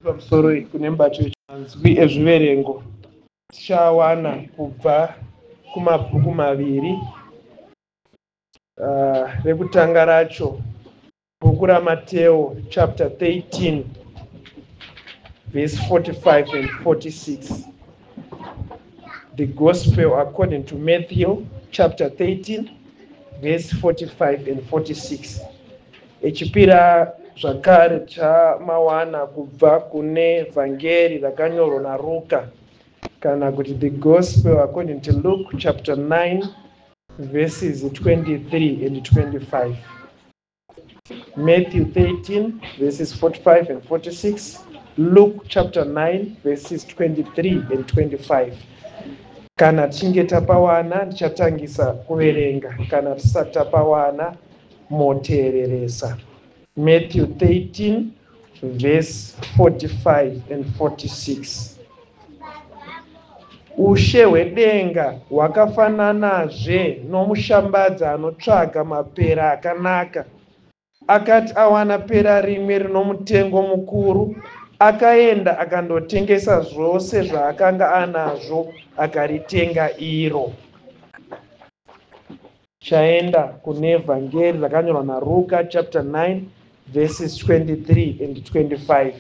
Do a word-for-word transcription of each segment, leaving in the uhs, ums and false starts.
pamusoro kune mubato wemanzwi ezviverengo tichawana kubva kumabhuku maviri. Uh, rekutanga racho bhuku raMateo chapter thirteen verse forty-five and forty-six. The Gospel according to Matthew chapter thirteen verse forty-five and forty-six. Echipira zvakare chamawana kubva kune vhangeri rakanyorwa naRuka kana kuti the Gospel according to Luke chapter nine verses twenty-three and twenty-five. Matthew thirteen verses forty-five and forty-six. Luke chapter nine verses twenty-three and twenty-five. Kana tichinge tapawana ndichatangisa kuverenga, kana tisati tapawana moteereresa. Matthew thirteen verse forty-five and forty-six. Ushe hwedenga hwakafananazve nomushambadzi anotsvaga mapera akanaka. Akati awana pera rimwe rinomutengo mukuru, akaenda akandotengesa zvose zvaakanga anazvo akaritenga iro. Chaenda kune vhangeri rakanyorwa naRuka chapter nine verses twenty-three and twenty-five.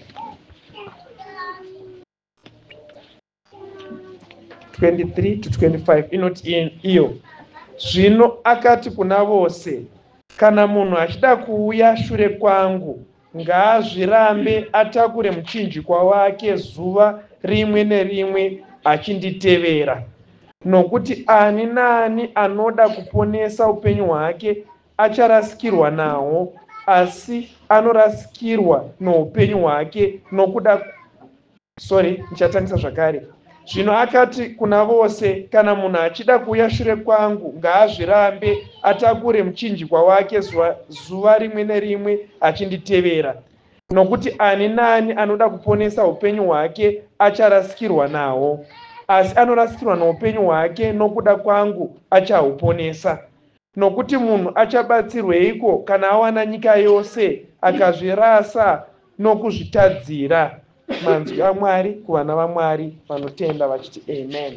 twenty-three to twenty-five inoti iyo. Zvino akati kuna vose, kana munhu achida kuuya shure kwangu, ngaazvirambe atakure muchinjikwa wake zuva rimwe nerimwe achinditevera. Nokuti ani naani anoda kuponesa upenyu hwake acharasikirwa nahwo, asi anorasikirwa noupenyu hwake nokuda sorry nichatangisa zvakare. Zvino akati kuna vose, kana munhu achida kuuya shure kwangu, ngaazvirambe atakure muchinjikwa wake zuva, zuva rimwe nerimwe achinditevera. Nokuti ani naani anoda kuponesa upenyu hwake acharasikirwa nahwo, asi anorasikirwa noupenyu hwake nokuda kwangu achahuponesa. Nokuti munhu achabatsirweiko kana awana nyika yose akazvirasa nokuzvitadzira? Manzwi aMwari kuvana vaMwari vanotenda vachiti amen.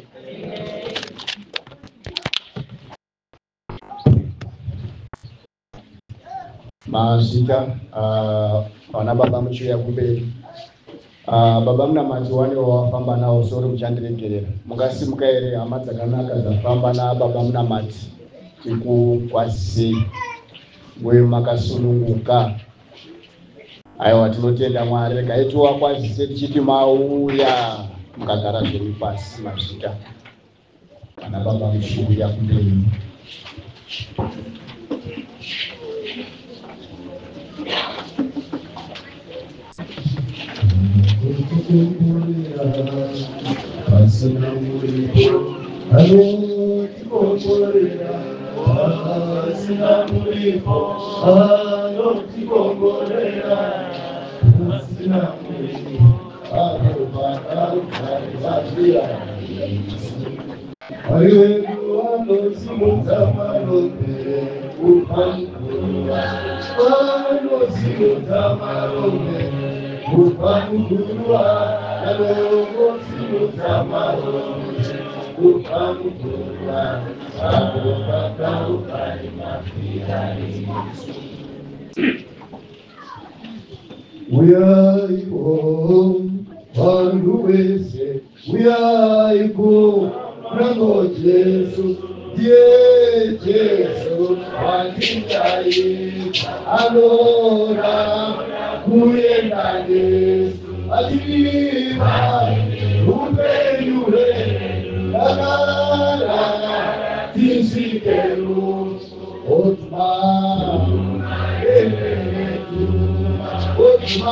Mazita vana baba muchiuya kumberi. Baba Munamati wane wawafamba nawo soro muchandiregerera. Mungasimuka here hama dzakanaka dzafamba nababa Munamati tikukwazisei mwe makasununguka. Aiwa, tinotenda Mwari. Regai tiwakwazise tichiti mauya mukagara zviri pasi. Mazita vana baba muchiuya kumberi. Asina muripo, alo tikongorera. Asina muripo, alo tikongorera. Asina muripo, alo bakari Ayedu anosimudza marombe upamukurwa. Anosimudza marombe upamukurwa. Anosimudza marombe upamukurwa. Akobakauka imafirari. Uyaipo vanhu vese, uyaipo Rango Jesu, Ye Jesu, Wakindai, Alora, Kuyenda Jesu, Adiva, Upenyure, Agara, Tinsikelu, Otma, Emetu, Otma,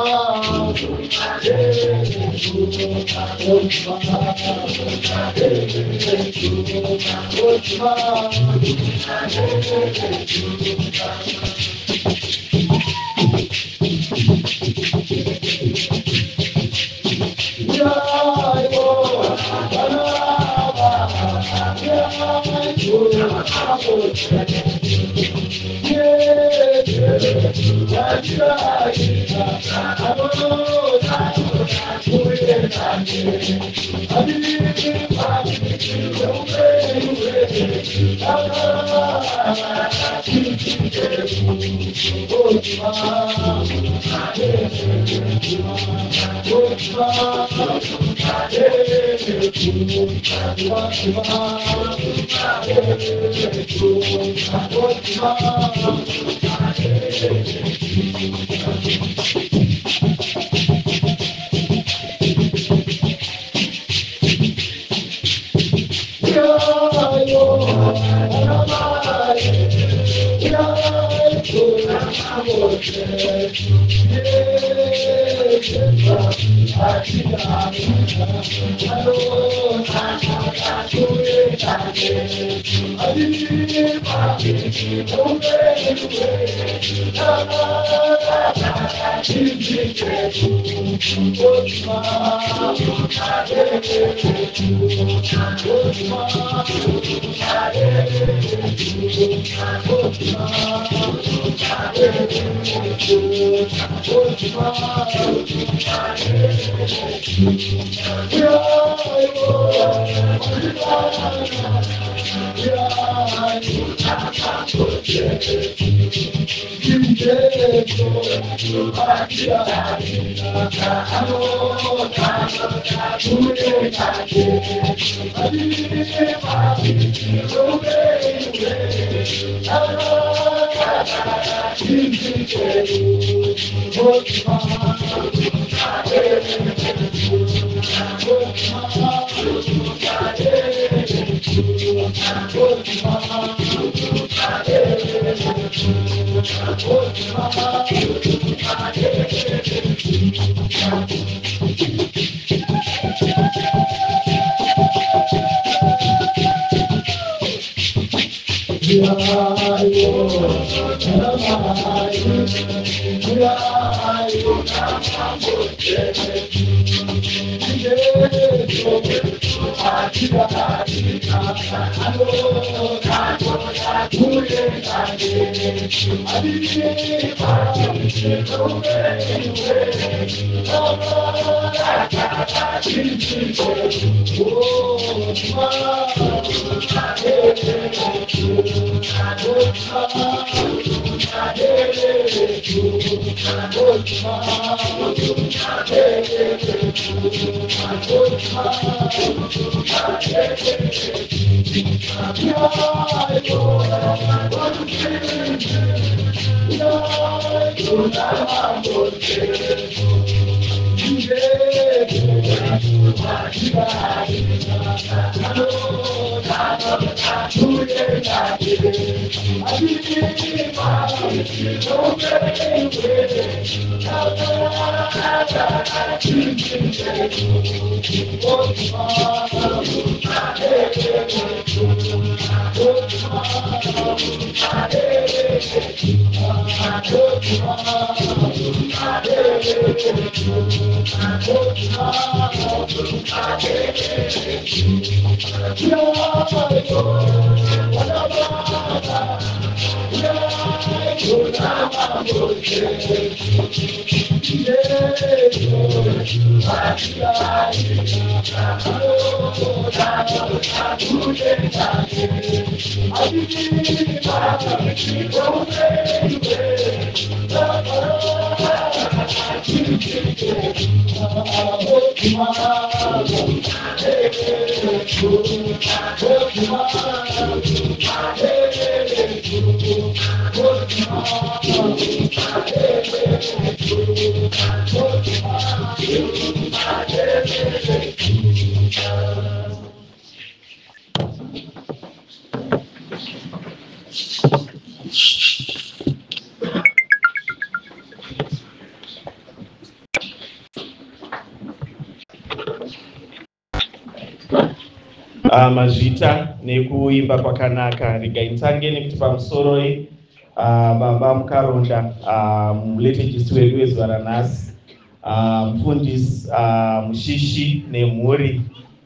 Uh, mazvita nekuimba kwakanaka rigaitsange nekuti pamusoroi uh, baba mukaronda uh, muletejisi wedu wezuva ranhasi uh, mufundisi uh, mushishi nemhuri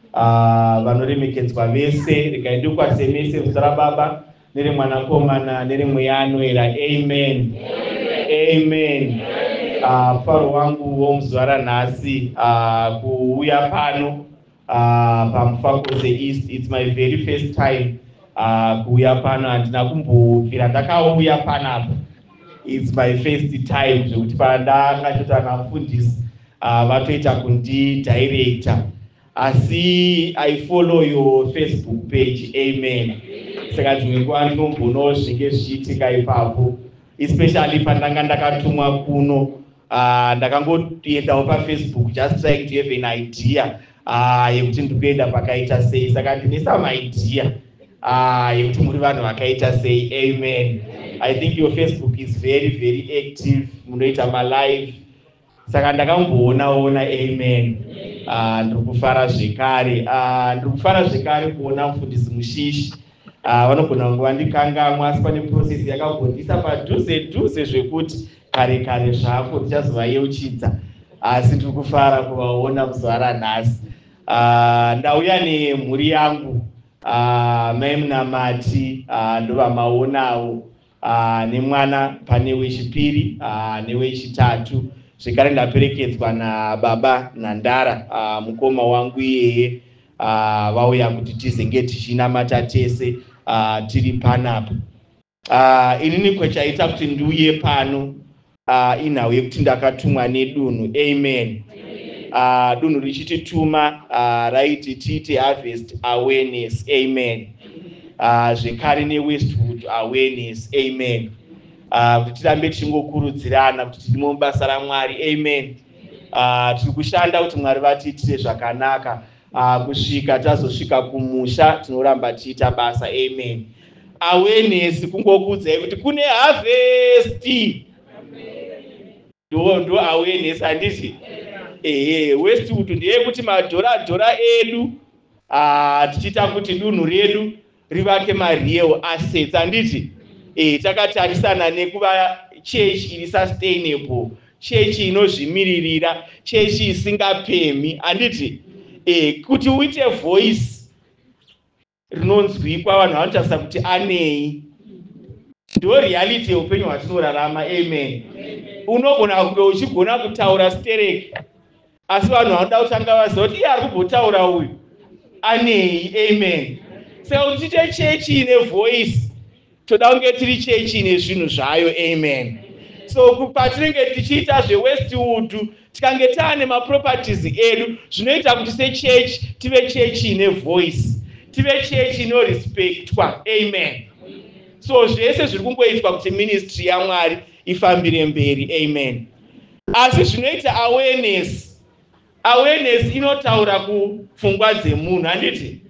uh, vanoremekedzwa vese rigaidukwa semese muzita rababa nerimwanakomana nerimweya anoera. Amen, amen, amen. Uh, Faro wangu womuzwara nasi uh, kuuya pano uh, pamufakose East. It's my very first time uh, kuuya pano, handina kumbobvira ndakauya panapo. It's my first time zvekuti pandakachota nafundisi uh, vatoita kundi director. Asi I follow your Facebook page, amen. Saka dzimwe nguva ndinombonawo zvinenge zvichiitika ipapo, especially pandanga ndakatumwa kuno. Uh, ndakangoendawo paFacebook just trying to have an idea uh, yekuti ndikuenda pakaita sei, saka ndine some idea uh, yekuti muri vanhu vakaita sei, amen. I think your Facebook is very very active, munoita malive, saka ndakamboona-ona, amen. Uh, ndiri kufara zvekare uh, ndiri kufara zvekare kuona mufundisi Mushishi uh, vanogona kunge vandikangamwa, asi pane process yakagondisa padhuze dhuze zvekuti kare kare zvako ndichazovayeuchidza, asi ndiri kufara kuvaona muzuva ranhasi. Uh, ndauya nemhuri yangu uh, mai Munamati uh, ndovamaonawo uh, nemwana pane wechipiri uh, newechitatu, zvekare ndaperekedzwa nababa Nandara uh, mukoma wangu iyeye uh, vauya kuti tizenge tichinamata tese uh, tiri panapo. Uh, inini kwechaita kuti ndiuye pano uh, inhau yekuti ndakatumwa nedunhu, amen. Uh, dunhu richitituma uh, raiti tiite harvest awareness, amen. Uh, zvekare neWestwood awareness, amen. Uh, kuti tirambe tichingokurudzirana kuti tiri mubasa raMwari, amen. Uh, tiri kushanda kuti Mwari vatiitire zvakanaka, uh, kusvika tazosvika kumusha tinoramba tiita basa, amen. Awareness kungokuudzai kuti kune harvest, ndo ndo awareness, handiti? Ehe, Westwood ndiye kuti madhora dhora edu uh, tichita kuti dunhu redu rivake mareal assets, handiti? Eh, takatarisana nekuva church iri sustainable, church inozvimiririra, church isingapemi, handiti? Eh, kuti uite voice rinonzwikwa vanhu vanotarisa kuti anei, ndo reality yeupenyu hwatinorarama, amen. Unogona kunge uchigona kutaura stereki, asi vanhu vanoda kutanga vaziva kuti iye ari kumbotaura uyu anei, amen. Saka kuti tiite church ine voice, toda kunge tiri chechi nezvinhu zvayo, amen. So patinenge tichiita zveWestwood tikange taane maproperties edu, zvinoita kuti sechechi tive chechi ine voice, tive chechi inorespektwa, amen. So zvese zviri kungoitwa kuti ministry yaMwari ifambire mberi, amen. Asi zvinoita awareness, awareness inotaura kupfungwa dzemunhu, handiti?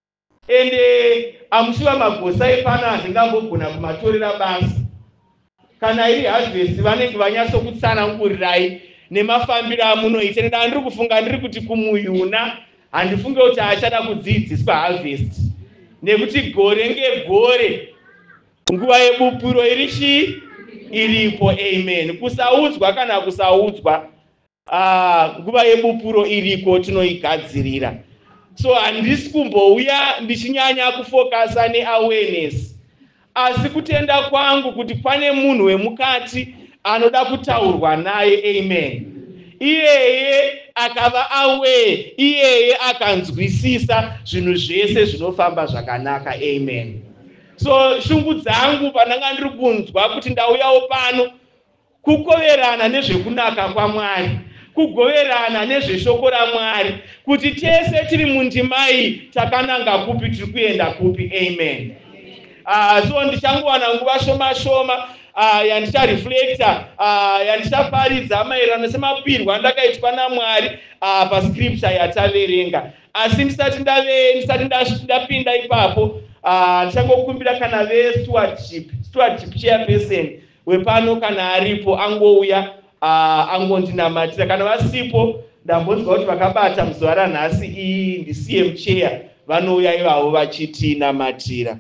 Ende amushiva magosa epano handingambogona kumatorera basa. Kana iri harvest vanenge vanyatsokutsanangurirai nemafambiro amunoita. Nenda ndiri kufunga ndiri kuti kumuyuna handifunge kuti achada kudzidziswa harvest, nekuti gore ngegore nguva yebupuro irichi iripo, amen. Kusaudzwa kana kusaudzwa uh, nguva yebupuro iriko, tinoigadzirira. So handisi kumbouya ndichinyanya kufokasa neawareness, asi kutenda kwangu kuti pane munhu wemukati anoda kutaurwa naye, amen. Iyeye akava aware, iyeye akanzwisisa zvinhu zvese zvinofamba zvakanaka, amen. So shungu dzangu pandanga ndiri kunzwa kuti ndauyawo pano kukoverana nezvekunaka kwaMwari, kugoverana nezveshoko raMwari, kuti tese tiri mundimai takananga kupi, tiri kuenda kupi, amen. Uh, so ndichangowana nguva shoma shoma uh, yandichareflecta uh, yandichaparidza maererano semapirwa andakaitwa naMwari uh, pascripture yataverenga. Asi ndisati ndave ndisati ndapinda ipapo uh, ndichangokumbira kana vestewardship stewardship chairperson wepano kana aripo angouya uh, angondinamatira, kana vasipo ndambonzwa kuti vakabata muzuva ranhasi iyi ndi C M chair, vanouya ivavo vachitinamatira.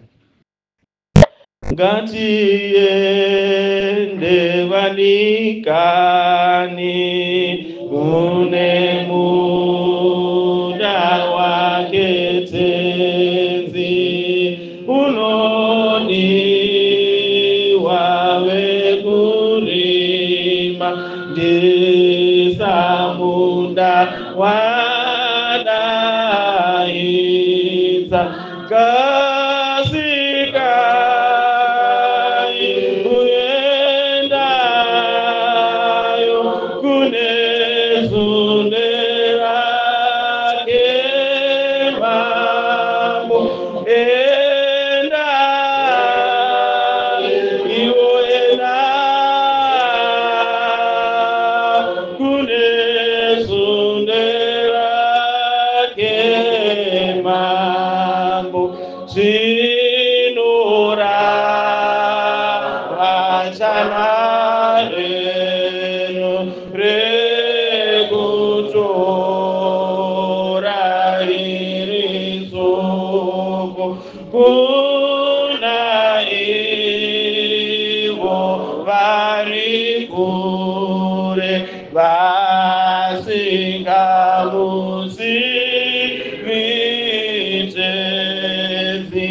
Ngatiende vanikani une muda wake tenzi unoni wawe kurima ndi wadaidza kasika kuendayo kune zunde rake mambo enda iwo enda kune zunde rake mambo zvinorava reno rekutora riri soko kuna ivo vari kure vasingamuzivi njodzi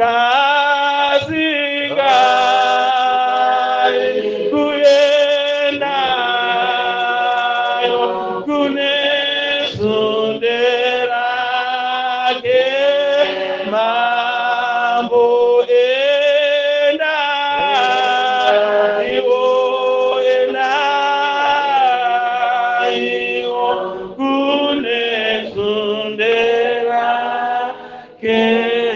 kasika kuendayo kune zunde rake mambo enda iwo enda iwo kune zunde rake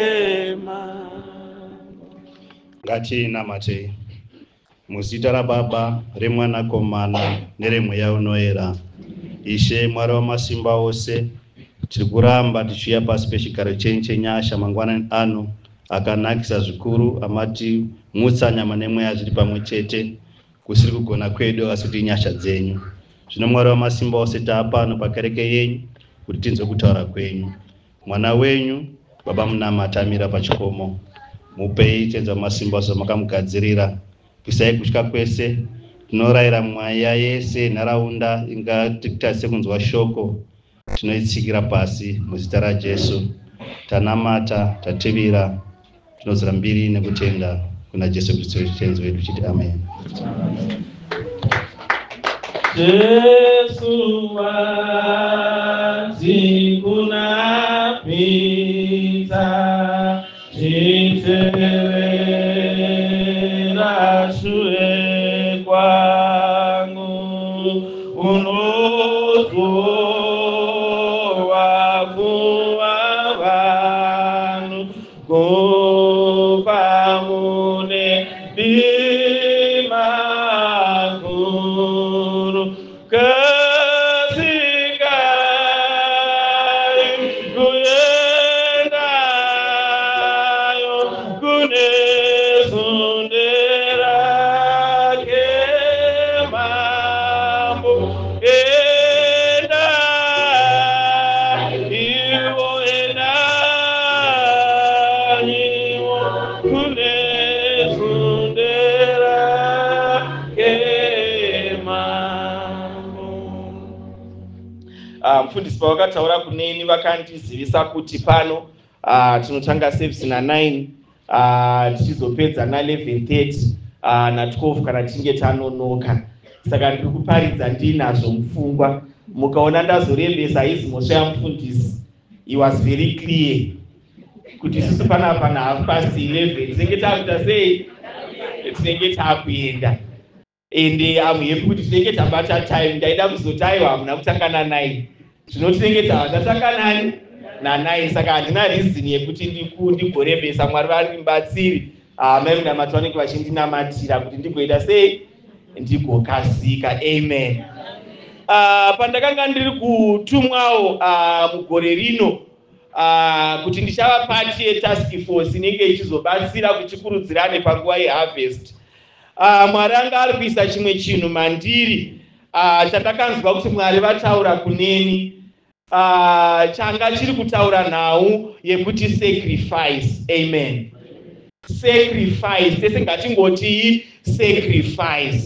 mambo. Ngatinamate muzita raBaba remwanakomana neremweya unoera. Ishe Mwari wamasimba ose, tiri kuramba tichiuya pasi pechigaro chenyu chenyasha mangwanani ano akanakisa zvikuru amati mutsa nyama nemweya zviri pamwe chete, kusiri kugona kwedu asi kuti inyasha dzenyu. Zvino Mwari wamasimba ose, taapano pakereke yenyu kuti tinzwe kutaura kwenyu. Mwana wenyu Baba munamata amira pachikomo, mupei tenza masimba ose makamugadzirira, pisai kutya kwese. Tinorayira mweya yese nharaunda ingatikwanise kunzwa shoko, tinoitsikira pasi muzita raJesu. Tanamata, tatevera, tinozora mbiri nekutenda kuna Jesu Kristu tenzi wedu, chiti amen. Jesu wanzi kunapita chitevera shure kwangu unozowa kuva vanhu kupamune dima guru kasika kuendayo kune zunde rake mambo enda iwo enda iwo kune zunde rake mambo. Ah, mufundisi pavakataura kuneni vakandizivisa kuti pano uh, tinotanga service na nine uh, tichizopedza na eleven thirty uh, na twelve kana tichinge tanonoka. Saka ndiri kuparidza ndinazvo mupfungwa, mukaona ndazorembesa izimosva yamufundisi, he was very clear kuti isusu panapa na half past eleven tinenge takuita sei, tinenge takuenda ende amuhepi kuti tinenge tabata time. Ndaida kuzotaiwa hamuna kutanga na nine, zvino tinenge tavatanga nani na nine. Saka handina reason yekuti ndigorembesa. Mwari vari mubatsiri, mai munamati vanenge vachindinamatira kuti ndigoita sei, ndigokasika. Amen. Uh, pandakanga ndiri kutumwawo uh, mugore rino uh, kuti ndichava pati yetask force inenge ichizobatsira kuchikurudzirane panguva yeharvest. Uh, Mwari anga ari kuisa chimwe chinhu mandiri uh, chandakanzwa kuti Mwari vataura kuneni, uh, changa chiri kutaura nhau yekuti sacrifice. Amen. Sacrifice, tese ngatingoti sacrifice.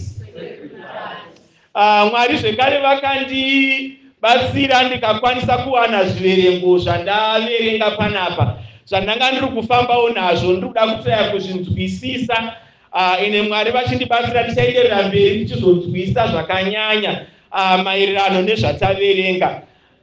Uh, Mwari zvekare vakandibatsira ndikakwanisa kuwana zviverengo zvandaverenga panapa zvandanga ndiri kufambawo nazvo, ndiri kuda kutsaya kuzvinzwisisa. Uh, ine Mwari vachindibatsira tichaenderera mberi tichizonzwisa zvakanyanya uh, maererano nezvataverenga.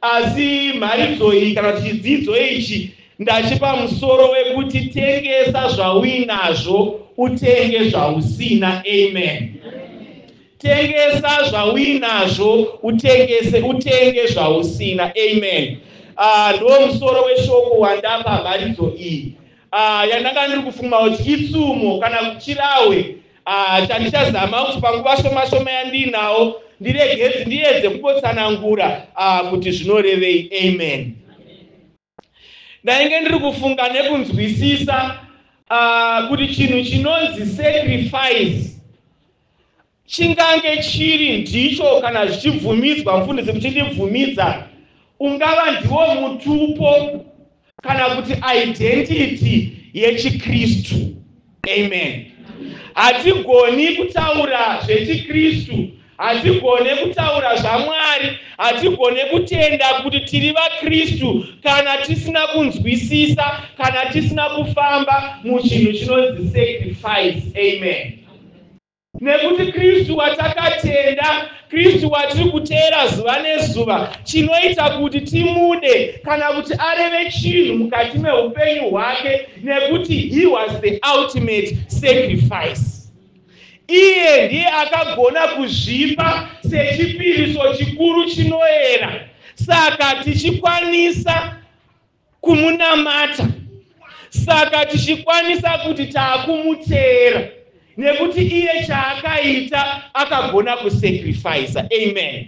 asi mharidzo iyi kana kuti chidzidzo ichi ndachipa musoro wekuti tengesa zvauinazvo utenge zvausina. Amen. Tengesa zvauinazvo utengese utenge zvausina. Amen. Ah, ndo musoro weshoko wandapa mharidzo iyi. Ah, yandanga ndiri kufunga kuti itsumo kana kuchirawe ah chandichazama kuti panguva shoma shoma yandinawo ndiregedzi ndiyedze kungotsanangura ah kuti zvinorevei. Amen. Ndainge ndiri kufunga nekunzwisisa uh, kuti chinhu chinonzi sacrifice chingange chiri ndicho kana zvichibvumidzwa mufundisi muchindibvumidza ungava ndiwo mutupo kana kuti identity yechiKristu. Amen. Hatigoni kutaura zvechiKristu, hatigone kutaura zvaMwari, hatigone kutenda kuti tiri vaKristu kana tisina kunzwisisa, kana tisina kufamba muchinhu chinonzi sacrifice. Amen. Nekuti Kristu watakatenda, Kristu watiri kuteera zuva nezuva, chinoita kuti timude kana kuti areve chinhu mukati meupenyu hwake, nekuti he was the ultimate sacrifice. Iye ndiye akagona kuzvipa sechipiriso chikuru chinoera, saka tichikwanisa kumunamata, saka tichikwanisa kuti taakumuteera, nekuti iye chaakaita akagona kusacrifice. Amen.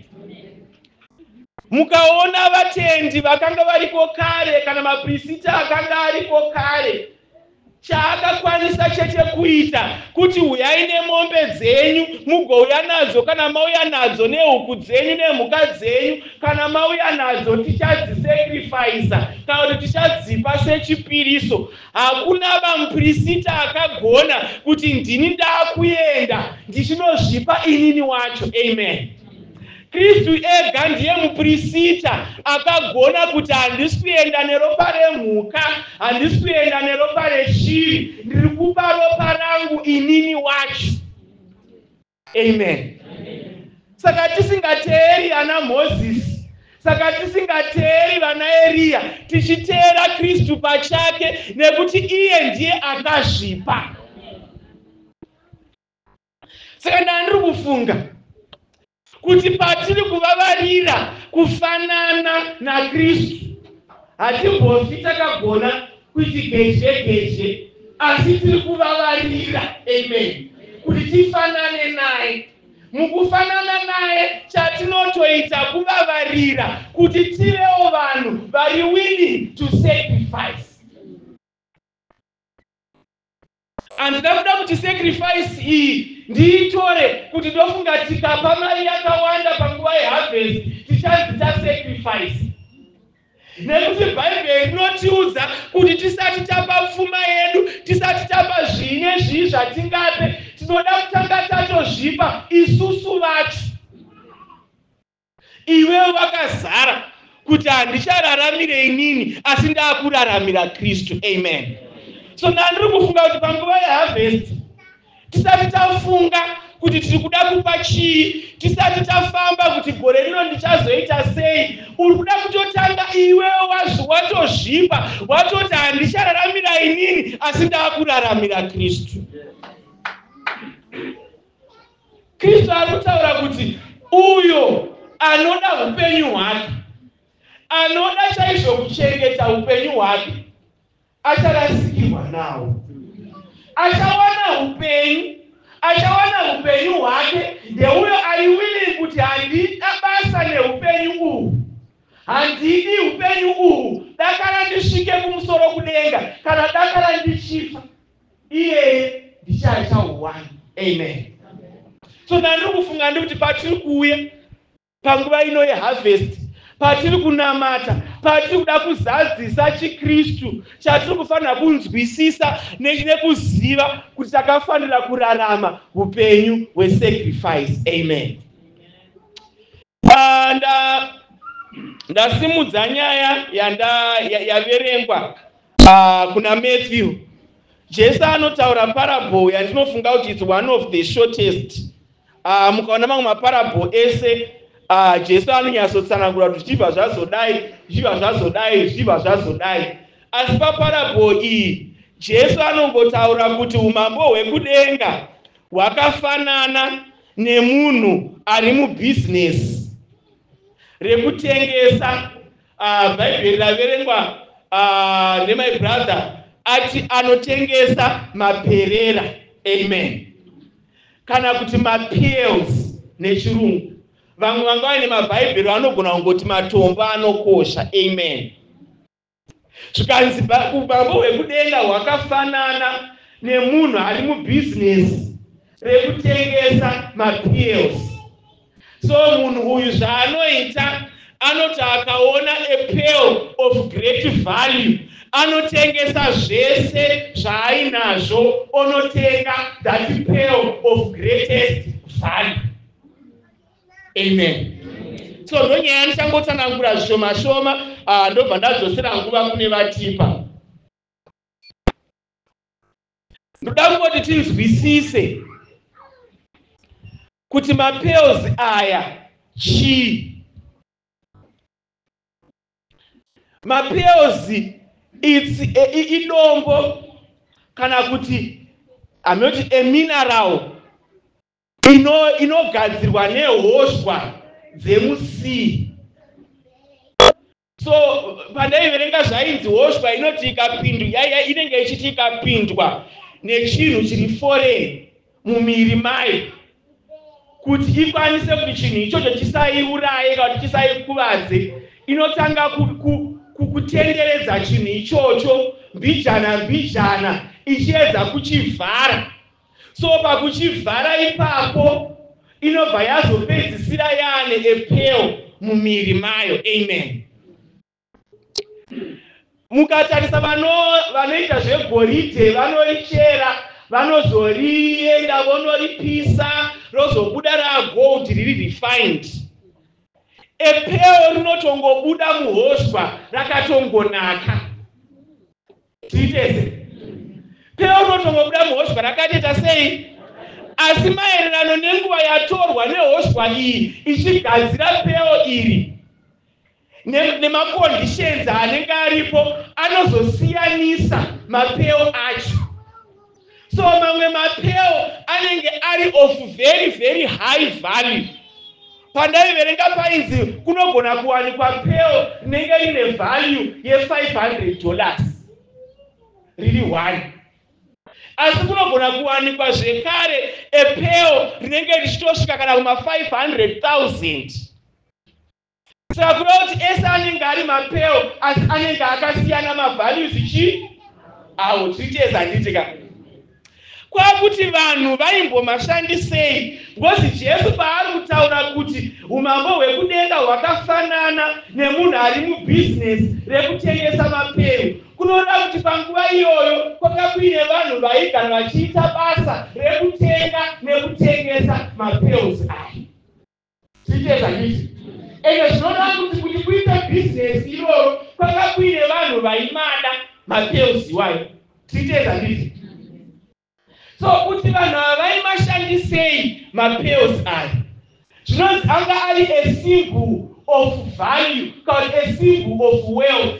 Mukaona vatendi vakanga variko kare kana maprista akanga ariko kare, chaakakwanisa chete kuita kuti uyai nemombe dzenyu mugouya nadzo, kana mauya nadzo nehuku dzenyu nemhuka dzenyu, kana mauya nadzo tichadzisacrifice kana kuti tichadzipa sechipiriso. Hakuna vamuprista akagona kuti ndini ndaakuenda ndichinozvipa inini wacho. Amen. Kristu ega ndiye muprista akagona kuti handisi kuenda neropa remhuka, handisi kuenda neropa reshiri, ndiri kupa ropa rangu inini wacho. Amen. Saka tisingateeri ana Mozisi, saka tisingateeri vana Eria, tichiteera Kristu pachake, nekuti iye ndiye akazvipa. Saka ndandiri kufunga kuti patiri kuvavarira kufanana naKristu, hatimbofi takagona kuti gezhe gezhe, asi tiri kuvavarira. Amen. Kuti tifanane naye. Mukufanana naye chatinotoita kuvavarira kuti tivewo vanhu vari willing to sacrifice. Handida kuda kuti sacrifice iyi ndiitore kuti ndofunga tikapa mari yakawanda panguva yeharvest tichadzita sacrifice. Nekuti Bhaibheri rinotiudza kuti tisati tapa pfuma yedu, tisati tapa zvine zvii zvatingape, tinoda kutanga tatozvipa isusu vacho. Iwewe wakazara kuti handichararamirei inini asi ndakuraramira Kristu. Amen. So ndandiri kufunga kuti panguva yeharvest tisati tafunga kuti tiri kuda kupa chii, tisati tafamba kuti gore rino ndichazoita sei, uri kuda kutotanga iwewe watozvipa, watoti handichararamirwa inini asi ndakuraramira Kristu. Kristu ari kutaura kuti uyo anoda upenyu hwake, anoda chaizvo kuchengeta upenyu hwake, acharasikirwa nawo. Achawana upenyu, achawana upenyu hwake, ndeuyo ari willing kuti handida basa neupenyu uhu, handidi upenyu uhu, dakara ndisvike kumusoro kudenga, kana dakara ndichifa, iyeye ndichachahuwana. Amen. So ndandiri kufunga ndikuti patiri kuuya panguva ino yeharvest, patiri kunamata, patiri kuda kuzadzisa chiKristu, chatiri kufanira kunzwisisa nekuziva kuti takafanira kurarama upenyu hwesacrifice. Amen. Nda ndasimudza nyaya yanda yaverengwa uh, kuna Matthew. Jesu anotaura parable yandinofunga kuti it's one of the shortest. Uh, mukaona mamwe maparable ese Ah, Jesu anonyatsotsanangura kuti zvichibva zvazodai, zvichibva zvazodai, zvichibva zvazodai. Asi paparabho iyi Jesu anongotaura kuti umambo hwekudenga hwakafanana nemunhu ari mubhizinesi rekutengesa. Uh, Bhaibheri raverengwa uh, nemai brother ati anotengesa maperera, amen, kana kuti mapills nechirungu. Vamwe vanga vaine mabhaibheri vanogona kungoti matombo anokosha, amen. Zvikanzi umambo hwekudenga hwakafanana nemunhu ari mubhizinesi rekutengesa mapills. So munhu uyu zvaanoita, anoti akaona a pearl of great value, anotengesa zvese zvaainazvo, onotenga that pearl of greatest value, amen. So ndonyaya ndichangotanangura zvishoma shoma, uh, ndobva ndadzosera nguva kune vatipa. Ndoda kungoti tinzwisise kuti mapearls aya chii. Mapearls it's idombo kana kuti amoti a mineral ino inogadzirwa nehoshwa dzemusea. So pandaiverenga zvainzi hoshwa inoti ikapindwa yaiya inenge ichiti ikapindwa nechinhu chiri foreign mumiri mayo, kuti ikwanise kuti chinhu ichocho chisaiuraye kana kuti chisaikuvadze, inotanga kutenderedza chinhu ichocho mbijana mbijana ichiedza kuchivhara. So pakuchivhara ipapo inobva yazopedzisira yaane epeo mumiri mayo, amen. Mukatarisa vanoita zvegoridhe vanorichera, vanozorienda vonoripisa, rozobuda ragold riri refined. Epeo rinotongobuda muhoshwa rakatongonaka. Tiitese. Peo rinotongobuda muhoshwa rakatoita sei? Asi maererano nenguva yatorwa nehoshwa iyi ichigadzira peo iri, nemaconditions anenge aripo, anozosiyanisa mapeo acho. So mamwe mapeo anenge ari of very very high value. Pandaiverenga painzi kunogona kuwanikwa peo rinenge rine value ye five hundred dollars riri one. Asi kunogona kuwanikwa zvekare epeo rinenge richitosvika kana kuma five hundred thousand. Saka kuda kuti ese anenge ari mapeo asi anenge akasiyana mavalues ichi awo ticheza nditika. Kwakuti vanhu vaimbomashandisei, ngozi Jesu paari kutaura kuti umambo hwekudenga hwakafanana nemunhu ari mubhizinesi rekutengesa mapeo, kunoda kuti panguva iyoyo kwanga kuine vanhu vaigara vachiita basa rekutenga nekutengesa mapeos aya. Ticheza nditi. Ende zvinoda kuti kuti kuite bhizinesi iroro kwanga kuine vanhu vaimada mapeos iwayo. Ticheza nditi. So kuti vanhu ava vaimashandisei mapeos aya, zvinonzi anga ari a symbol of value kana a symbol of wealth.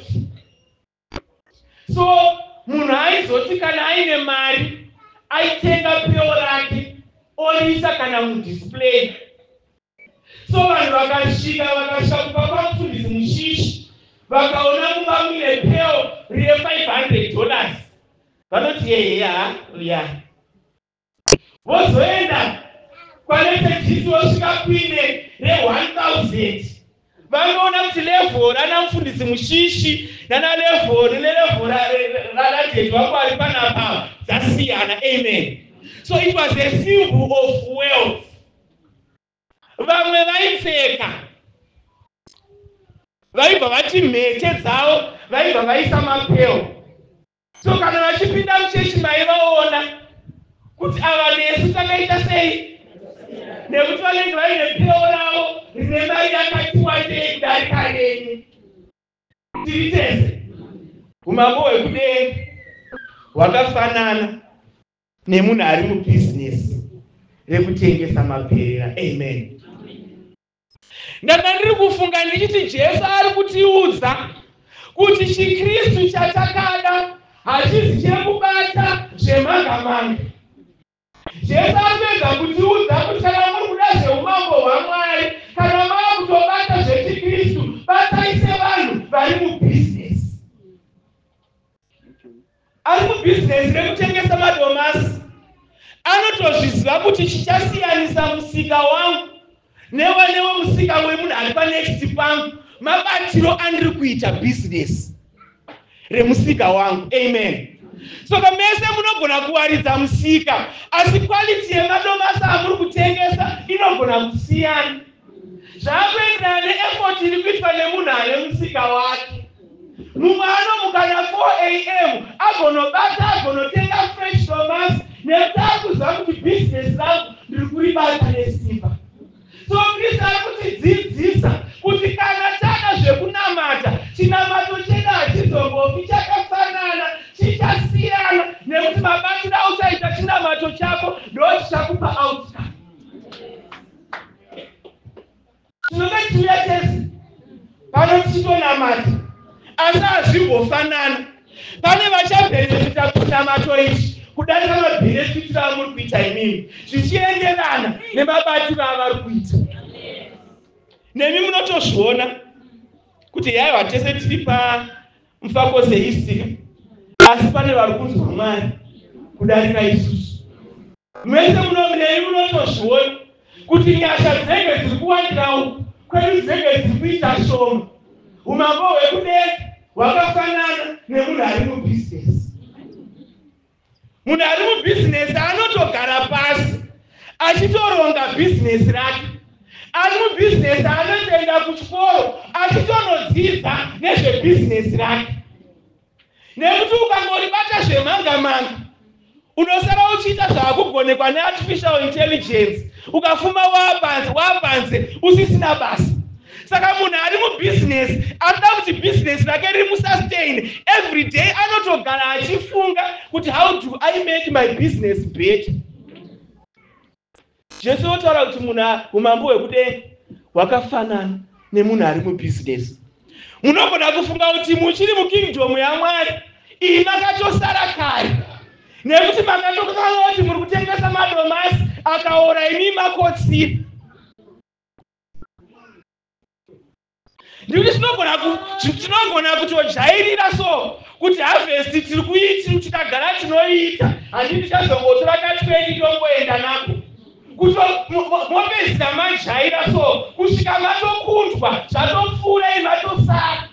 So munhu aizoti kana aine mari aitenga peo rake oriisa kana mudisplay. So vanhu vakasvika vakashakupa pamufundisi mushishi vakaona kumba muine peo rine five hundred dollars, vanoti yeya ya vozoenda kwanetekisi vosvika kuine re-one thousand. Vanoona kuti level rana mufundisi mushishi nana level nelevel radadheti wako ari panapa dzasiyana, amen. So it was a symbol of wealth. Vamwe vaipfeka, vaibva vati mhete dzavo vaibva vaisa mapeo. So kana vachipinda muchechi maivaona kuti ava nesu takaita sei, nekuti vanenge vaine peo ravo rine mari yakati wandei kudarika nenyu. Tiri tese. Umambo hwekudenga hwakafanana nemunhu ari mubhizinesi rekutengesa maperera, amen. ndanga ndiri kufunga ndichiti Jesu ari kutiudza kuti chiKristu chatakada hachisi chekubata zvemanga-manga. Jesu apedza kutiudza kuti kana muri kuda zveumambo hwaMwari, kana mava kutobata zvechiKristu, batai sevanhu vari mubhizinesi. Ari mubhizinesi rekutengesa madomasi. Anotozviziva kuti chichasiyanisa musika wangu newe newe musika wemunhu ari panext pangu, mabatiro andiri kuita bhizinesi remusika wangu. Amen. Soka mese munogona kuwaridza musika, asi quality yemadomasi amuri kutengesa inogona kusiyana. Zvakuenderana neeffort iri kuitwa nemunhu ane musika wake. Mumwe anomuka na four a m agonobata agonotenga fresh domasi nekuti ari kuziva kuti bhizinesi rangu ndiri kuribata nesimba. So Kristu ari kutidzidzisa kuti kana tana zvekunamata, chinamato chedu hachizongofi chakafanana, chichasiyana, nekuti mabatiro auchaita chinamato chako ndo chichakupa outcome. Tinenge tiuya tese pano tichitonamata, asi hazvimbofanana. Pane vachabhenefita kunamato ichi kudarika mabhenefitiro amuri kuita imimi, zvichienderana nemabatiro avari kuita. Nemi munotozviona kuti yaiwa tese tiri pamufako zeistika, asi pane vari kunzwa Mwari kudarika isusu. Mese nemi munotozviona kuti nyasha dzinenge dziri kuwandira uku kwedu dzinenge dziri kuita shoma. Umambo hwekudenga hwakafanana nemunhu ari mubhizinesi. Munhu ari mubhizinesi anotogara pasi achitoronga bhizinesi rake. Ari mubhizinesi anotoenda kuchikoro achitonodzidza nezvebhizinesi rake. Nekuti ukangoribata zvemanga-manga, unosara uchiita zvaakugonekwa neartificial intelligence, ukafuma wapanze wapanze usisina basa. Saka munhu ari mubhizinesi anoda kuti bhizinesi rake rimusustain every day, anotogara achifunga kuti how do I make my business better. Jesu otaura kuti munhu umambo hwekudenga hwakafanana nemunhu ari mubhizinesi. Munogona kufunga kuti muchiri mukingdom yaMwari, iyi makatosara kare, nekuti makatokanga kuti muri kutengesa madomasi akaora imi makotsira. Ndikuti tinogona kutojairira so kuti harvest tiri kuiti tikagara tinoita, handiti tichazongotora katweni tongoenda nako. Kuti mopedzisa majaira so kusvika matokundwa zvatopfuura imi matosara.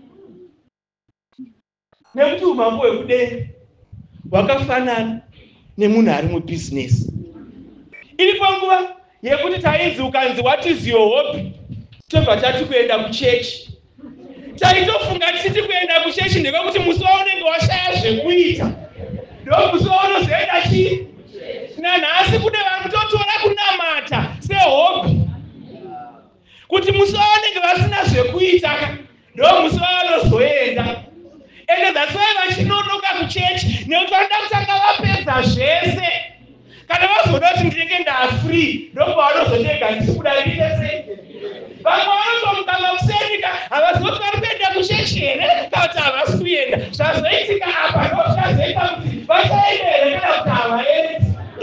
Nekuti umambo hwekudenga hwakafanana nemunhu ari mubhizinesi. Iripo nguva yekuti tainzi ukanzi what is your hobby, tobva tati kuenda kuchechi. Taitofunga tichiti kuenda kuchechi ndekuti musi waunenge washaya zvekuita ndo musi waunozoenda chii. Nanhasi kune vanototora kunamata sehobby, kuti musi waunenge vasina zvekuita ndo musi wavanozoenda. Ende that's why vachinonoka kuchechi, nekuti vanoda kutanga vapedza zvese. Kana vazoda kuti ndinenge ndafree ndo pavanozotega ndisi kuda ndiite sei. Vamwe vanotomuka makusendika havazoti vari kuenda kuchechi here kana kuti havasi kuenda. Zvazoitika apa ndo zvazoita kuti vachaenda here kana kuti havaendi.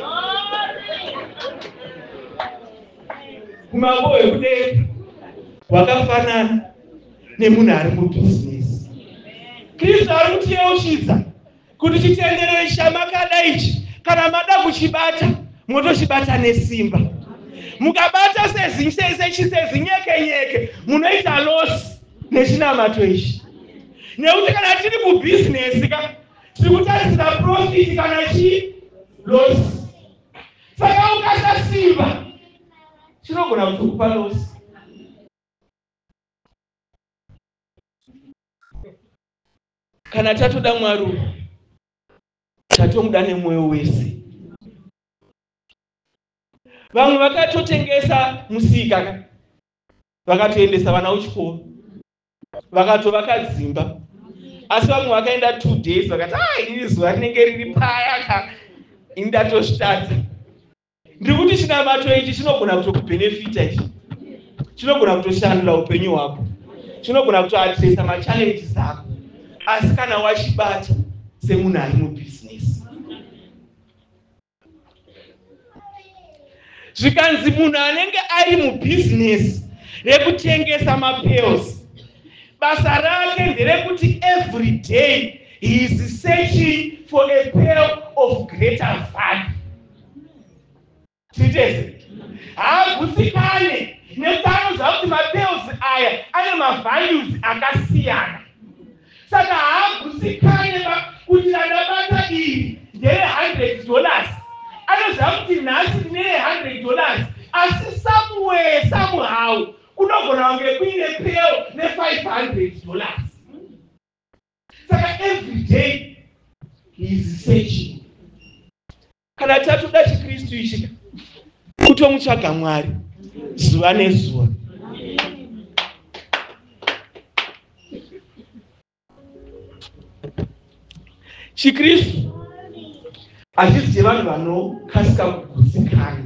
Umambo hwekudenga hwakafanana nemunhu ari mubhizinesi. Kristu ari kutiyeuchidza kuti chitenderero chamakada ichi, kana mada kuchibata, motochibata nesimba. Mukabata sezinyekenyeke, munoita loss nechinamato ichi. Nekuti kana tiri kubhizinesi tiri kutarisira profit kana chi loss. Saka ukasasimba chinogona kutokupa loss. Kana tatoda Mwari, tatomuda nemwoyo wese. Vamwe vakatotengesa musika, vakatoendesa vana kuchikoro, vakatovaka dzimba. Asi vamwe vakaenda two days vakati ah, iri zuva rinenge riri paya ka indatozvitadza. Ndiri kuti chinamato ichi chinogona kutokubhenefita ichi. chinogona kutoshandura upenyu hwako, chinogona kutoadresa machallenges ako, asi kana wachibata semunhu ari mubhizinesi. Zvikanzi munhu anenge ari mubhizinesi rekutengesa mapills, basa rake nderekuti every day he is searching for a pill of greater value. Titeze haagutsikane nekuti anoziva kuti mapills aya ane mavalues akasiyana. Saka haagutsikane kuti ndabata iri ndere one hundred dollars. Anoziva kuti nhasi ndine one hundred dollars, asi somewhere somehow kunogona kunge kuine pill ne five hundred dollars. Saka every day he is searching. Kana tatoda chiKristu ichi kutomutsvaga Mwari zuva nezuva. chiKristu hazvisi chevanhu vanokasika kugutsikana,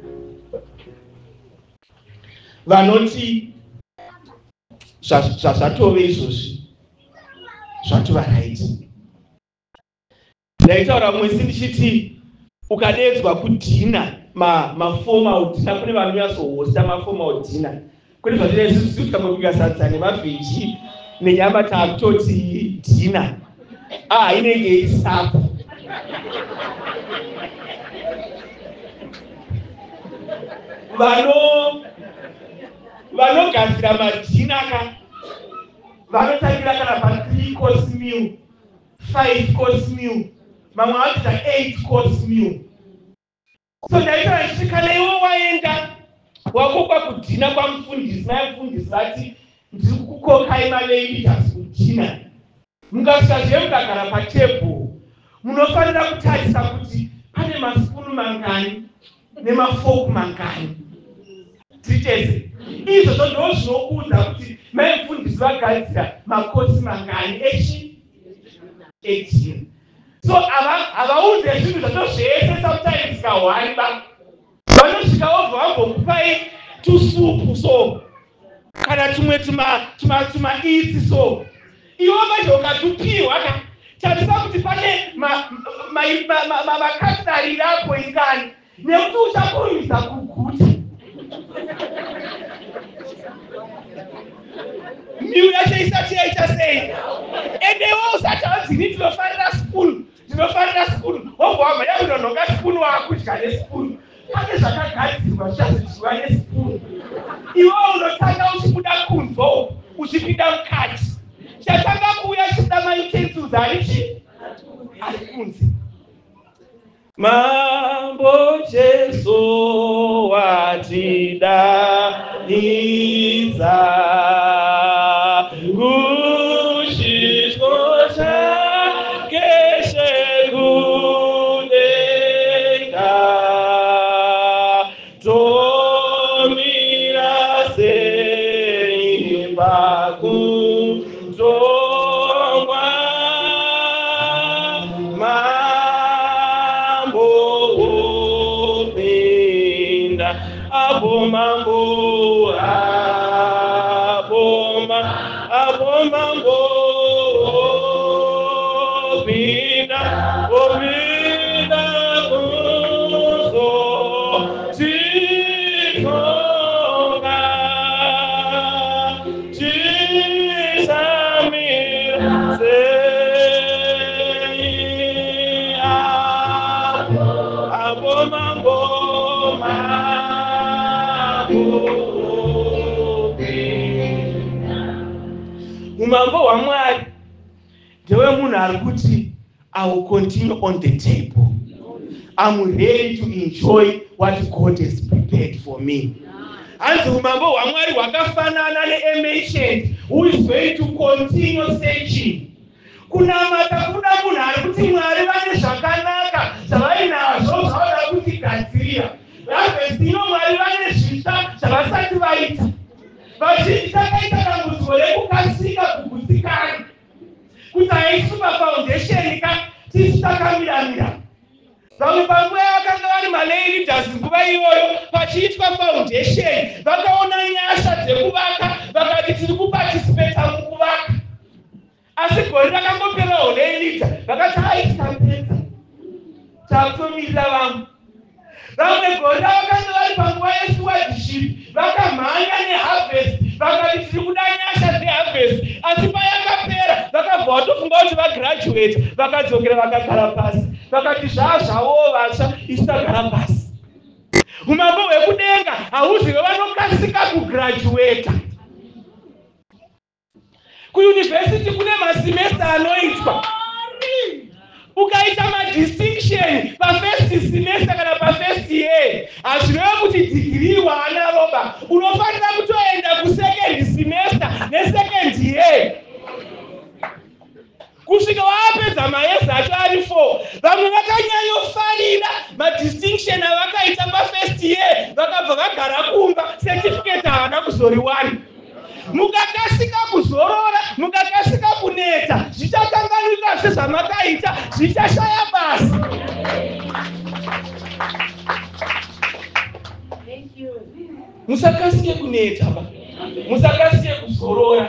vanoti zvazvatove izvozvi zvatova raiti. Ndaitaura mwezi ndichiti ukadedzwa kudhina maformal dina, kune vanonyatsohosta maformal dina, kune zvatinozivi tikambokwika sadza nemavheji nenyama taakutoti dina, ah inenge isapo. Vano vanogadzira madhina ka vanotangira kana pa three course meal, five course meal, mamwe anoita eight course meal. So ndaita ndichiti kana iwe waenda wakokwa kudhina kwamufundisi, naye mufundisi vati ndiri kukokai maleaders kudhina, mukasvikazve mukagara patebhuru munofanira kutarisa kuti pane masipunu mangani nemafoku mangani. Titeze izvozvo ndo zvinokuudza kuti mai mufundisi vagadzira makosi mangani echi eighteen. So havaudze zvinhu zvato zvese sometimes kahwani ba vanosvika vobva vambokupai tusupu so kana tumwe tumaitsi so iwo vacho ukatupiwa ka tarisa kuti pane makasitari rako ingani nekuti uchakurumidza kuguta. Miu yacho isati yaita sei, ende iwe usati wadzini ndinofanira spunu ndinofanira spunu wobva wamhanya kunonhonga spunu wakudya nespunu. Pane zvakagadzirwa zvichazodyiwa nespunu, iwe unotanga uchibuda kunzo uchipinda mukati, chatanga kuuya chibuda mautensils arichi ari kunze. Mambo Jesu watidaniza kushishwo chake shekudenga tomira sei pakutongwa Abo mambo, abo ma, abo mambo, bina, bina, kuso, chikonga, chisamir, sei, abo, abo mambo, ma. Umambo hwaMwari ndewe munhu ari kuti I will continue on the table. I'm ready to enjoy what God has prepared for me. Hanzi umambo hwaMwari hwakafanana ne-ancient who is going to continue searching. Kunamata kuna munhu ari kuti Mwari vane zvakanaka zvavainazvo zvavada kutigadzirira. Ravhesino Mwari vane zvitsva zvavasati vaita. Vazhinji takaita dambudziko rekukasika kugutsikana kuti haisuma foundation ka tisi takamiramira. Vamwe panguva vakanga vari malay leaders nguva iyoyo pachiitwa foundation vakaona nyasha dzekuvaka vakati tiri kuparticipata mukuvaka. Asi gore rakangoperawo lay leader vakati aitapedza takutomirira vamwe. Vamwe gore vakanga vari panguva yestewardship vakamhanya neharvest vakati tiri kuda nyasha dzeharvest. Asi payakapera vakabva vatofunga kuti vagraduate vakadzokera vakagara pasi vakati zvazvavowo vatsva isagara pasi. Umambo hwekudenga hauzive vanokasika kugraduata. Kuyunivhesiti kune masemester anoitwa. Ukaita madistinction pafirst semester kana pafirst year hazvireva kuti degree waana roba. Unofanira kutoenda kusecond semester nesecond year kusvika wapedza mayears acho ari four. Vamwe vakanyanyofarira madistinction avakaita pafirst year vakabva vagara kumba certificate havana kuzoriwana. Mukakasika kuzorora, mukakasika kuneta, zvichakanganika sezvamakaita, zvichashaya basa. Musakasike kuneta ba, musakasike kuzorora.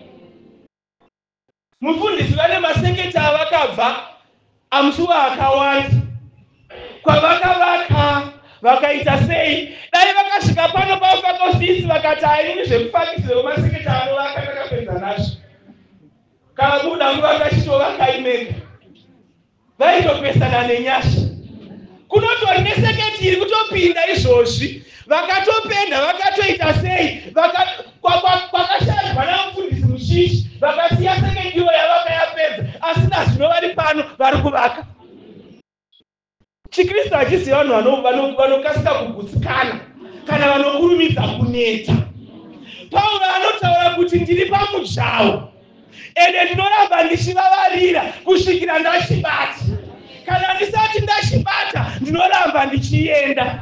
Mufundisi vane masengeta avakabva amusuwa akawanda kwavakavaka vakaita sei. Dai vakasvika pano pavakosisi vakati haini zvekufakisire vemaseketa anovaka takapedza nazvo. Kabuda nguva vachitovaka imega vaitopesana nenyasha. Kunotori neseketi iri kutopinda izvozvi vakatopenda vakatoita sei kwakashadzwa namufundisi mushishi vakasiya seketi iyo yavakayapedza asina zvino vari pano vari kuvaka. Chikristu hachiziva vanhu vanokasika kugutsikana kana vanokurumidza kuneta. Pauro anotaura kuti ndiri pamujaho ende ndinoramba ndichivavarira kusvikira ndachibata. Kana ndisati ndachibata ndinoramba ndichienda.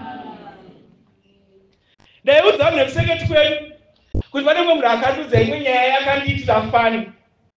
Ndaiudza vanhu vekuseketi kwedu kuti pane mumwe munhu akandudza imwe nyaya yakandiitira fani.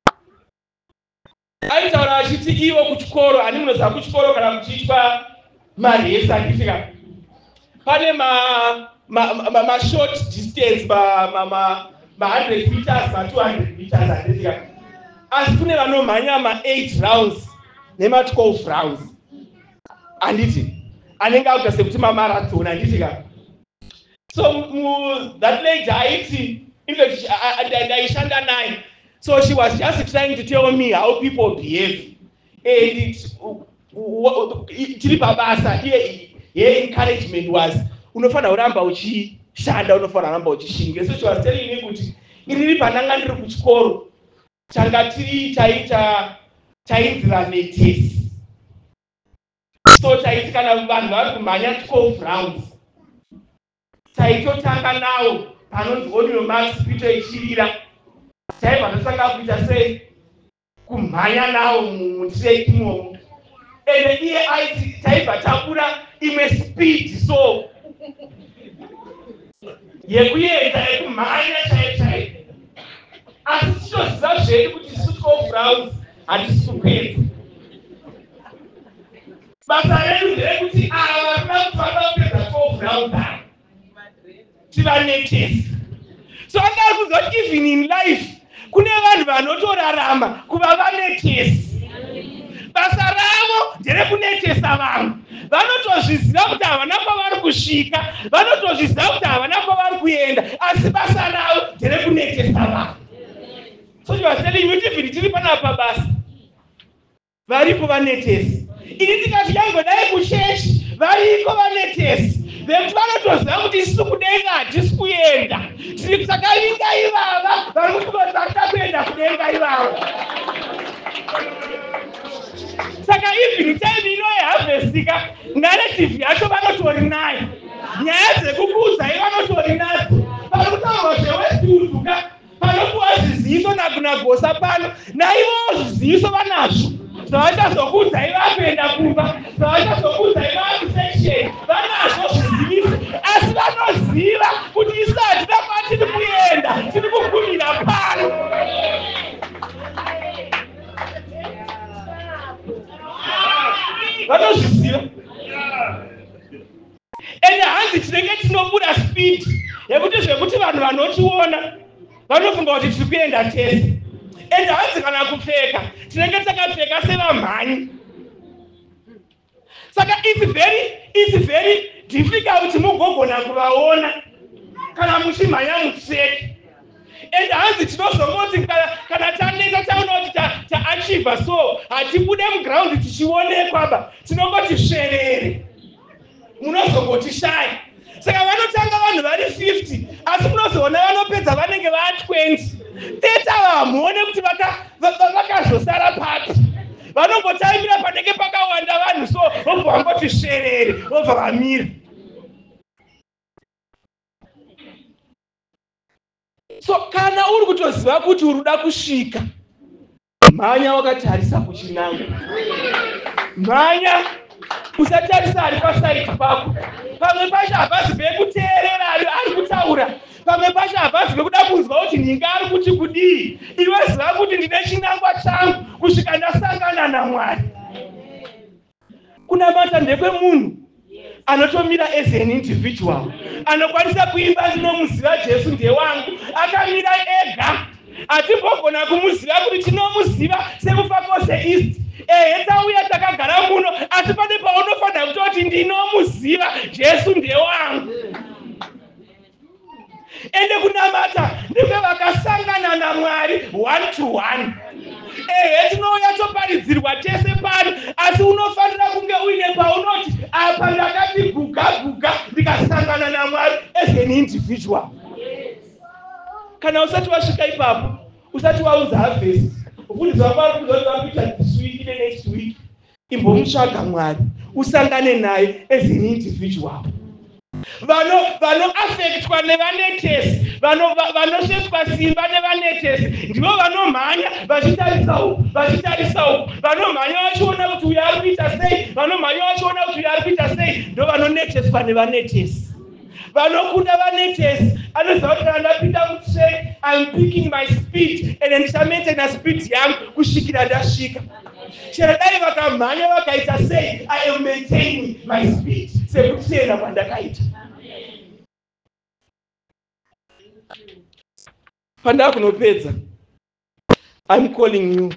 Aitaura achiti ivo kuchikoro, ani munoziva kuchikoro kana kuchiitwa maresi andisika pane ma ma ma, ma short distance ma ma ma, ma one hundred meters ma two hundred meters andisika. Asi kune vanomhanya ma eight rounds nema twelve rounds anditi anenge akuita sekuti mamarathon andisika. So mu, that lady aiti in fact ndaishanda naye, so she was just trying to tell me how people behave and it tiri pabasa iye encouragement was unofanira kuramba uchishanda, unofanira kuramba uchishinga. So she was telling me kuti inini pandanga ndiri kuchikoro tanga tiri taita tainzira netesi. So taiti kana vanhu vari kumhanya twelve rounds taitotanga nawo panonzi audio max pito ichirira taibva tosanga kuita sei kumhanya nawo mutrek imomo. Ende iye aiti taibva takura imwe speed so yekuenda yekumhanya chai chai. Asi tichoziva zvedu kuti isu twelve rounds hatisi kupedza. Basa redu nderekuti ava vasina kufamba kupedza twelve rounds ava tivanetesi. So andari kuziva kuti even in life kune vanhu vanotorarama kuva vanetesi. Basa ravo nderekunetesa vanhu. Vanotozviziva kuti havana kwavari kusvika, vanotozviziva kuti havana kwavari kuenda, asi basa ravo nderekunetesa vanhu. So she was telling me kuti even tiri panapa basa varipo vanetesi. Ini tikati yangodai kuchechi variko vanetesi vekuti vanotoziva kuti isusu kudenga hatisi kuenda, tiri kusakavinga ivava vari kuti vakuda kuenda kudenga ivava. Saka even time ino yeharvestika narrative yacho vanotori nayo, nyaya dzekukuudzai vanotori nadzo. Vari kutaurwa zvewestiuduka panopuwa zviziviso nakunagosa pano, naivowo zviziviso vanazvo zvavachazokuudzai vakuenda kumba, zvavachazokuudzai vakusection, vanazvo zviziviso. Asi vanoziva kuti isu hatina kwatiri kuenda, tiri kugumira pano. Vanozviziva. tinenge tinobuda speed yekuti zvekuti vanhu vanotiona vanofunga kuti tiri kuenda tese. Ende hanzi kana kupfeka tinenge takapfeka sevamhanyi. Saka it's very it's very difficult kuti mugogona kuvaona kana muchimhanya mutseki. Ende hanzi tinozongoti kana taneta taona kuti taachiva so hatibude muground tichionekwa ba tinongoti sverere munozongoti shaya. Saka vanotanga vanhu vari fifty asi munozoona vanopedza vanenge va twenty. Teta vamuone kuti vakazosara papi. Vanongotaimira panenge pakawanda vanhu so vobva vangoti sverere vobva vamira. So kana uri kutoziva kuti uri kuda kusvika, mhanya wakatarisa kuchinangwa. Mhanya usatarisa ari pasaiti pako. Pamwe pacho hapasi pekuteerera ari kutaura. Pamwe pacho hapasi pekuda kunzwa kuti ninga ari kuti kudii. Iwe ziva kuti ndine chinangwa changu kusvika ndasangana naMwari. Kunamata ndekwemunhu anotomira as an individual. Anokwanisa kuimba ndinomuziva Jesu ndiye wangu. Akamira ega. Hatimbogona kumuziva kuti tinomuziva sekufa kwose East. Eh, tauya takagara muno asi pane paunofanira kutoti ndinomuziva Jesu ndiye wangu. Ende kunamata ndikwe vakasangana naMwari one to one. Eh, tinouya toparidzirwa tese pano asi unofanira kunge uine paunoti apa ndakati guga guga ndikasangana naMwari as an individual. Kana usati wasvika ipapo usati waudza harvest ukudza Mwari kuzoita this week ne next week imbomutsvaga Mwari usangane naye as an individual. Vano vano affectwa nevanetesi vano vanosvetswa simba nevanetesi ndivo vanomhanya vachitarisa uku vachitarisa uku vanomhanya vachiona kuti uyu ari kuita sei vanomhanya vachiona kuti uyu ari kuita sei ndo vanoneteswa nevanetesi. Vanokunda vanetesi anoziva kuti kana ndapinda mutrek I'm picking my speed and ndichamaintaina speed yangu kusvikira ndasvika. Chero dai vakamhanya vakaita sei I am maintaining my speed sekuti tena kwandakaita. Panda kunopedza I'm calling you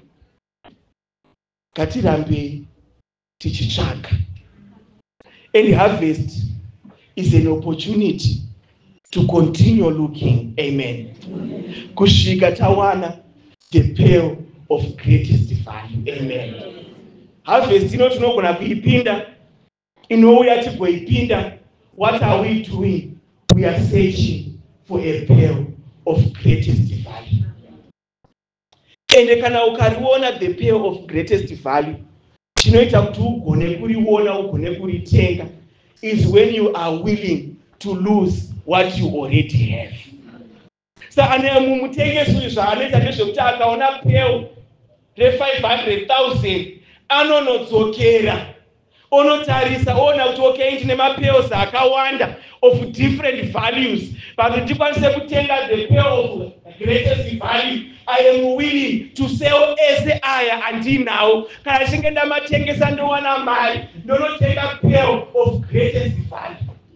ngatirambei tichitsvaga. And harvest is an opportunity to continue looking. Amen. Kusvika tawana the pearl of greatest value. Amen. Harvest ino tinogona kuipinda inouya tigoipinda. What are we doing? We are searching for a pearl of greatest value. Ende kana ukariona the pearl of greatest value chinoita kuti ugone kuriona ugone kuritenga is when you are willing to lose what you already have. Saka nemumutengesi uyu zvaanoita ndezvekuti akaona pearl re five hundred thousand anonodzokera onotarisa ona kuti okay ndine mapearls akawanda of different values but ndikwanise kutenga the pearl of greatest value. I am willing to sell ese aya andinawo kana chinge ndamatengesa ndowana mari ndonotenga pearl of greatest value.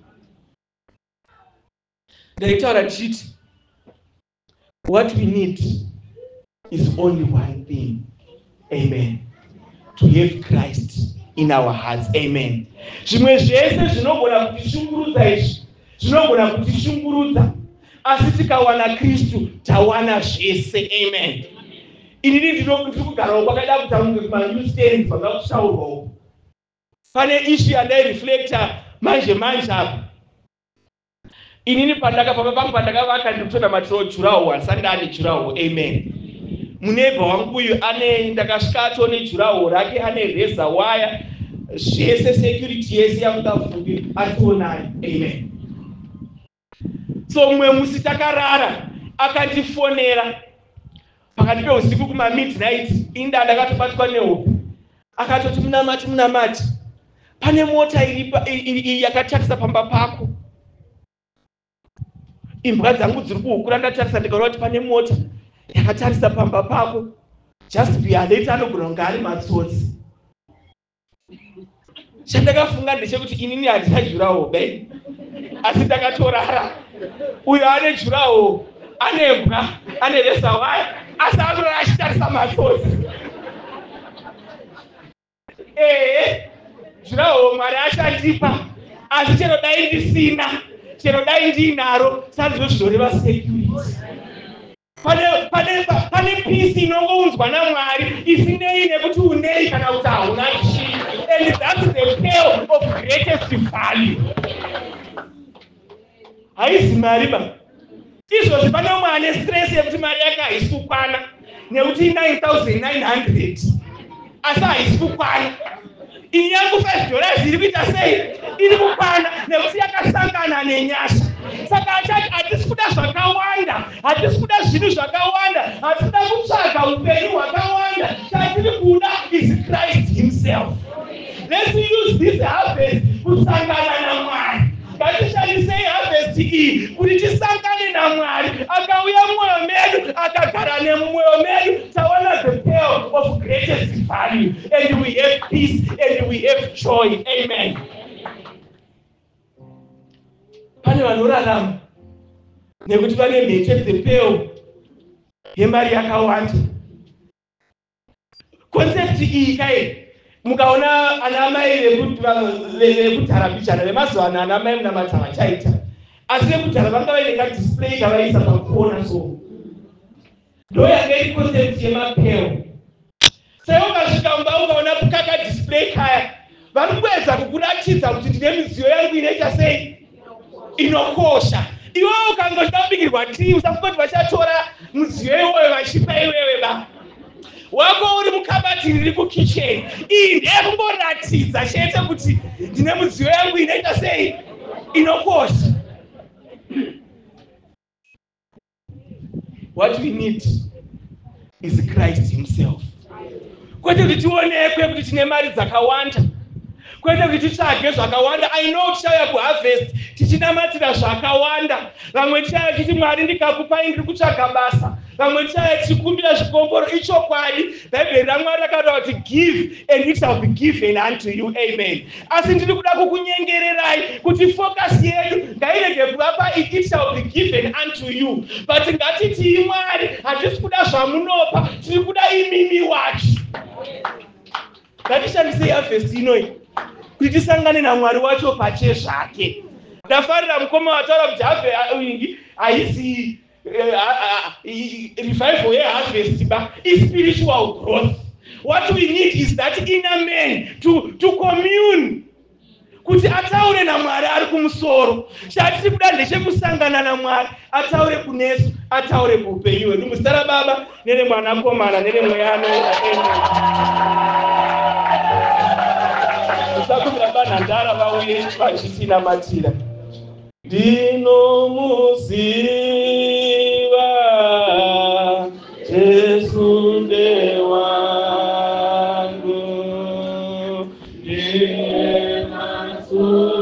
Ndaitaura chiti what we need is only one thing. Amen. To have Christ in our hearts. Amen. Zvimwe zvese zvinogona kutishungurudza izvi zvinogona kutishungurudza asi tikawana Kristu tawana zvese. Amen. Inini ndiri kugarawo kwakaida kutanga kuma-new stand pakakushaurwa uku. Pane issue yandaireflecta manje manje apa. Inini pandakapamba pangu pandakavaka ndikutoda matiro jurawo asandani jurawo. Amen. Muneighbor wangu uyu ane ndakasvika atone jurawo rake ane reza waya zvese security yese yamukafungi ationani. Amen. So mwe musi takarara akandifonera pakati peusiku kuma midnight inda ndakatobatwa nehope akatoti munamati munamati pane mota iri yakatarisa pamba pako. Imbwa dzangu dziri kuhukura ndatarisa ndikaona kuti pane mota yakatarisa pamba pako. Just be alert anogona kunge ari matsotsi. Chandakafunga ndechekuti inini handina jurawo bei asi takatorara. Uyo ane jurawo, ane mbwa, ane resawaya, asi anorara achitarisa matsotsi. Eh, jurawo Mwari achandipa, asi chero dai ndisina, chero dai ndinaro, sandizvo zvinoreva security. Pane pane pane peace inongounzwa naMwari isinei nekuti unei kana kuti hauna chii. And that's the pearl of greatest value. Haisi mari ba. Izvozvi pane umwe ane stress yekuti mari yake haisi kukwana nekuti nine thousand nine hundred asi haisi kukwana. Iyi yangu five dollars iri kuita sei? Iri kukwana nekuti yakasangana nenyasha. Saka achati hatisi kuda zvakawanda, hatisi kuda zvinhu zvakawanda, hatida kutsvaga upenyu hwakawanda. Chatiri kuda is Christ himself. Let's use this harvest kusangana naMwari. Ngatishandisei harvest iyi kuti tisangane naMwari. Akauya mumwoyo medu, akagara nemumwoyo medu, tawana the pearl of greatest value, and we have peace and we have joy. Amen. Pane vanorarama nekuti vane mhete dzepeo yemari yakawanda. Concept iyi kai mukaona ana mai vekudhara bichana vemazuva ano ana mai munamata vachaita, asi vekudhara vanga vaine kadisplay kavaisa pakona. So ndo yanga iri concept yemapeo. Sai ukasvika mumba ukaona kakadisplay kaya, vari kuedza kukuratidza kuti ndine midziyo yangu inoita sei, inokosha. Iwe ukangochida kubikirwa tii, usafunga kuti vachatora mudziyo iwoyo vachipa iwewe ba. Wako uri mukabati riri kukitchen. Iyi ndeyekungoratidza chete kuti ndine mudziyo yangu inoita sei, inokosha. What we need is Christ himself. Kwete kuti tionekwe kuti tine mari dzakawanda, kwete kuti titsvage zvakawanda. I know tichauya kuharvest tichinamatira zvakawanda. Vamwe tichauya tichiti Mwari ndikakupai ndiri kutsvaga basa. Vamwe tichauya tichikumbira zvikomboro. Ichokwadi, Bhaibheri raMwari rakataura kuti give and it shall be given unto you. Amen. Asi ndiri kuda kukunyengererai kuti focus yedu ngairege kuva pa it shall be given unto you, but ngatiti Mwari hatisi kuda zvamunopa, tiri kuda imimi wacho. Ngatishandisei harvest inoyi kuti tisangane naMwari wacho pache zvake. Ndafarira mukoma wataura kuti harvest haisi revival yeharvest ba, is spiritual growth. What we need is that inner man to to commune, kuti ataure naMwari ari kumusoro. Chatiri kuda ndechekusangana naMwari, ataure kunesu, ataure kuupenyu hwedu. Muzita raBaba neremwanakomana neremweya anoenda. Musakumbira banhandara vauye vachitinamatira. Ndinomuziva